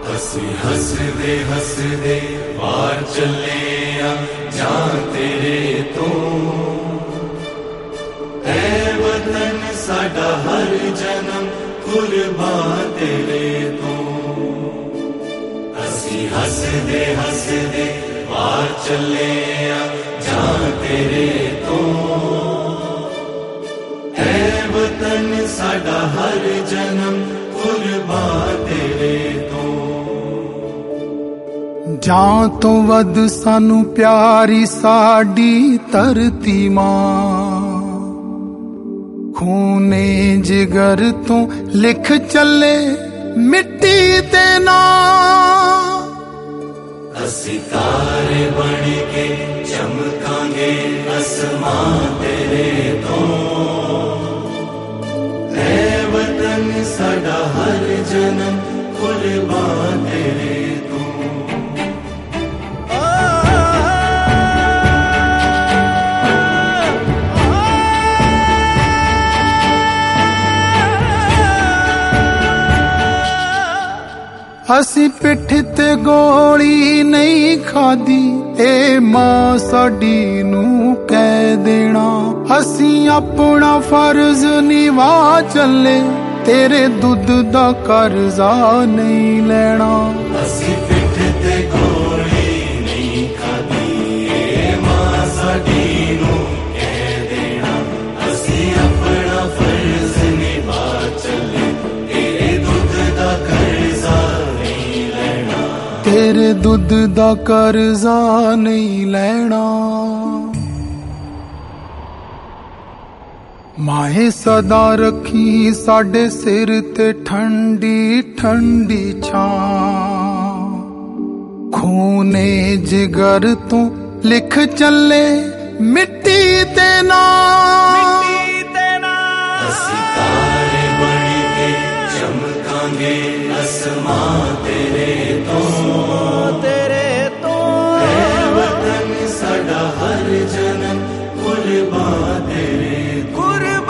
ਅਸੀਂ ਹੱਸਦੇ ਹੱਸਦੇ ਪਾਰ ਚੱਲੇ ਆ ਜਾਂ ਤੇਰੇ ਤੋਂ ਐ ਵਤਨ ਸਾਡਾ ਹਰ ਜਨਮ ਕੁਰਬਾਨ ਤੇਰੇ ਤੋਂ ਅਸੀਂ ਹੱਸਦੇ ਹੱਸਦੇ ਪਾਰ ਚੱਲੇ ਆ ਜਾਂ ਤੇਰੇ ਤੋਂ ਐ ਵਤਨ ਸਾਡਾ ਹਰ ਜਨਮ ਕੁਰਬਾਨ ਤੇਰੇ ਤੋਂ ਜਾਂ ਤੋਂ ਵੱਧ ਸਾਨੂੰ ਪਿਆਰੀ ਸਾਡੀ ਧਰਤੀ ਮਾਂ ਖੂਨੇ ਜਿਗਰ ਤੋਂ ਲਿਖ ਚੱਲੇ ਮਿੱਟੀ ਤੇ ਨਾਂ ਅਸੀਂ ਤਾਰੇ ਬਣ ਕੇ ਚਮਕਾਂਗੇ ਅਸਮਾਂ ਤੇਰੇ ਤੋਂ ਐ ਵਤਨ ਸਾਡਾ ਹਰ ਜਨਮ ਕੁਰਬਾਨ ਤੇਰੇ ਤੋਂ ਅਸੀਂ ਪਿੱਠ ਤੇ ਗੋਲੀ ਨਹੀਂ ਖਾਦੀ ਏ ਮਾਂ ਸਾਡੀ ਨੂੰ ਕਹਿ ਦੇਣਾ ਅਸੀਂ ਆਪਣਾ ਫਰਜ਼ ਨਿਭਾ ਚੱਲੇ ਤੇਰੇ ਦੁੱਧ ਦਾ ਕਰਜ਼ਾ ਨਹੀਂ ਲੈਣਾ ਅਸੀਂ ਪਿੱਠ ਤੇ ਗੋਲੀ ਨਹੀਂ ਖਾਦੀ ਏ ਮਾਂ ਸਾਡੀ ਨੂੰ ਕਹਿ ਦੇਣਾ ਅਸੀਂ ਆਪਣਾ ਫਰਜ਼ ਨਿਭਾ ਚੱਲੇ ਤੇਰੇ ਦੁੱਧ ਦਾ ਕਰਜ਼ਾ ਤੇਰੇ ਦੁੱਧ ਦਾ ਕਰਜ਼ਾ ਨਹੀਂ ਲੈਣਾ ਮਾਏ ਸਦਾ ਰੱਖੀ ਸਾਡੇ ਸਿਰ ਤੇ ਠੰਡੀ ਠੰਡੀ ਛਾਂ ਖੂਨੇ ਜਿਗਰ ਤੋਂ ਲਿਖ ਚੱਲੇ ਮਿੱਟੀ ਤੇ ਨਾਂ ਅਸੀਂ ਤਾਰੇ ਬਣ ਕੇ ਚਮਕਾਂਗੇ ਅਸਮਾਂ ਤੇਰੇ ਤੋਂ ਐ ਵਤਨ ਸਾਡਾ ਹਰ ਜਨਮ ਕੁਰਬਾਨ ਤੇਰੇ ਤੋਂ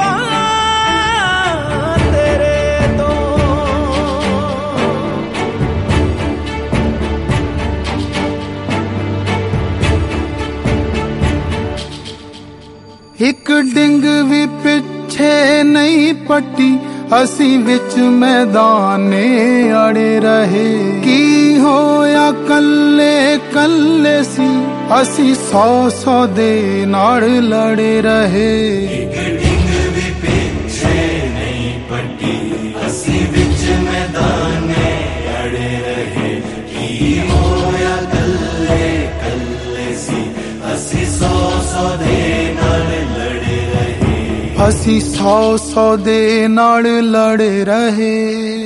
ਇੱਕ ਡਿੰਗ ਵੀ ਪਿੱਛੇ ਨਹੀਂ ਪੱਟੀ ਅਸੀਂ ਵਿੱਚ ਮੈਦਾਨੇ ਅੜੇ ਰਹੇ ਕੀ ਹੋਇਆ ਕੱਲੇ ਕੱਲੇ ਸੀ ਅਸੀਂ 100 ਦੇ ਨਾਲ ਲੜੇ ਰਹੇ ਇੱਕ ਡਿੰਗ ਵੀ ਪਿੱਛੇ ਨਹੀਂ ਪੱਟੀ ਅਸੀਂ ਵਿੱਚ ਮੈਦਾਨੇ ਅੜੇ ਰਹੇ ਕੀ ਹੋਇਆ ਕੱਲੇ ਕੱਲੇ ਸੀ ਅਸੀਂ 100 ਦੇ ਨਾਲ ਲੜੇ ਰਹੇ ਅਸੀਂ 100 ਦੇ ਨਾਲ ਲੜੇ ਰਹੇ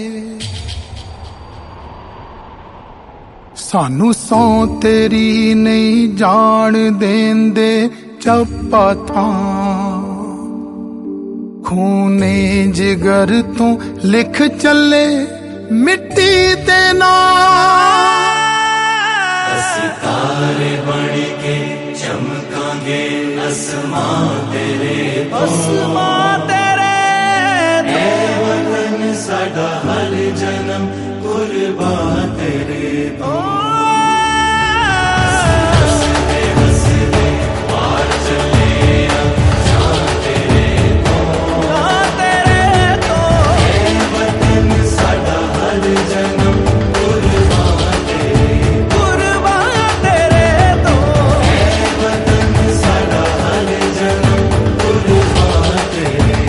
ਸਾਨੂੰ ਸੌ ਤੇਰੀ ਨਹੀਂ ਜਾਣ ਦੇਂਦੇ ਚੱਪਾ ਥਾਂ ਖੂਨੇ ਜਿਗਰ ਤੋਂ ਲਿਖ ਚੱਲੇ ਮਿੱਟੀ ਤੇ ਨਾਂ ਅਸੀਂ ਤਾਰੇ ਬਣ ਕੇ ਚਮਕਾਂਗੇ ਅਸਮਾਂ ਤੇਰੇ ਤੋਂ ਐ ਵਤਨ ਸਾਡਾ ਹਰ ਜਨਮ ਕੁਰਬਾਨ ਤੇਰੇ ਤੋਂ ਹੱਸਦੇ ਹੱਸਦੇ ਪਾਰ ਚੱਲੇ ਆ ਜਾਂ ਤੇਰੇ ਤੋਂ ਐ ਵਤਨ ਸਾਡਾ ਹਰ ਜਨਮ ਕੁਰਬਾਨ ਤੇਰੇ ਤੋਂ ਐ ਵਤਨ ਸਾਡਾ ਹਰ ਜਨਮ ਕੁਰਬਾਨ ਤੇਰੇ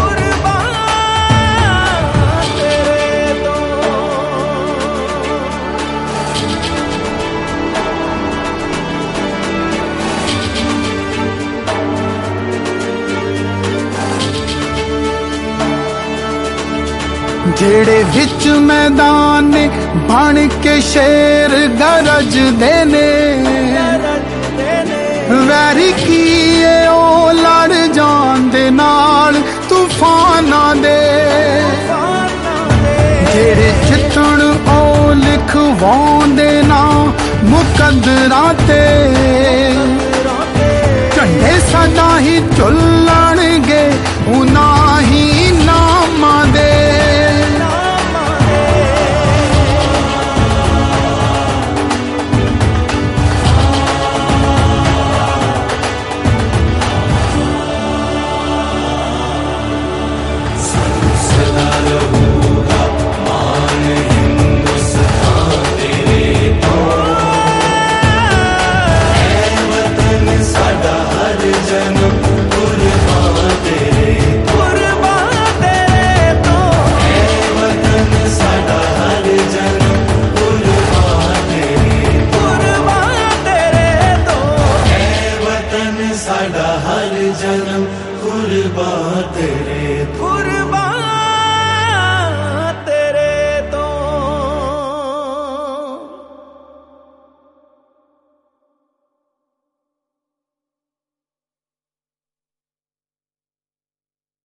ਜਿਹੜੇ ਵਿੱਚ ਮੈਦਾਨ ਬਣ ਕੇ ਸ਼ੇਰ ਗਰਜਦੇ ਨੇ ਵੈਰੀ ਕੀਏ ਉਹ ਲੜ ਜਾਂਦੇ ਨਾਲ ਤੂਫਾਨਾਂ ਦੇ ਜਿਹੜੇ ਜਿੱਤਣ ਉਹ ਲਿਖਵਾਉਂਦੇ ਨਾ ਮੁਕੱਦਰਾਂ ਤੇ ਝੰਡੇ ਸਦਾ ਹੀ ਝੁੱਲ